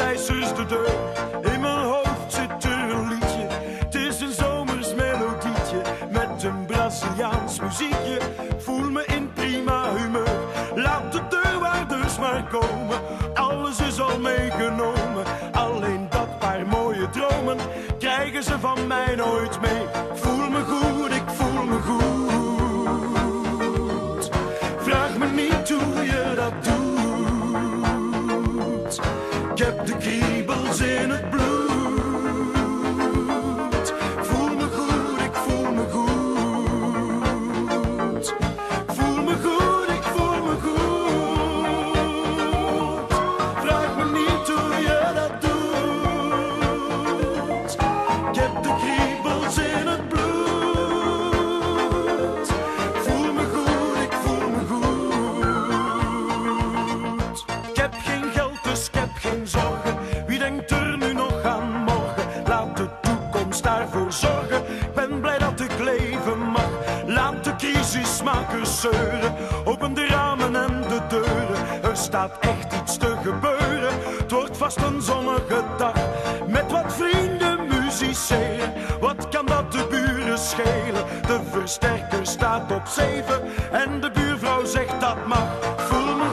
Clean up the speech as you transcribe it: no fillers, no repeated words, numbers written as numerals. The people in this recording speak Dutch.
zus de deur. In mijn hoofd zit er een liedje, het is een zomers melodietje met een Braziliaans muziekje. Voel me in prima humeur, laat de deurwaarders maar komen. Alles is al meegenomen, alleen dat paar mooie dromen krijgen ze van mij nooit mee. Voel me goed, ik voel me goed. Vraag me niet hoe je dat doet. Ik heb de kriebels in het bloed. Voel me goed, ik voel me goed. Voel me goed, ik voel me goed. Vraag me niet hoe je dat doet. Ik heb de kriebels in het bloed. Voel me goed, ik voel me goed. Ik heb geen geld, dus ik heb geen zorgen. Wie denkt er nu nog aan morgen? Laat de toekomst daarvoor zorgen. Ik ben blij dat ik leven mag. Laat de crisismakers zeuren. Open de ramen en de deuren. Er staat echt iets te gebeuren. Het wordt vast een zonnige dag. Met wat vrienden musiceren. Wat kan dat de buren schelen? De versterker staat op 7 en de buurvrouw zegt dat mag. Voel me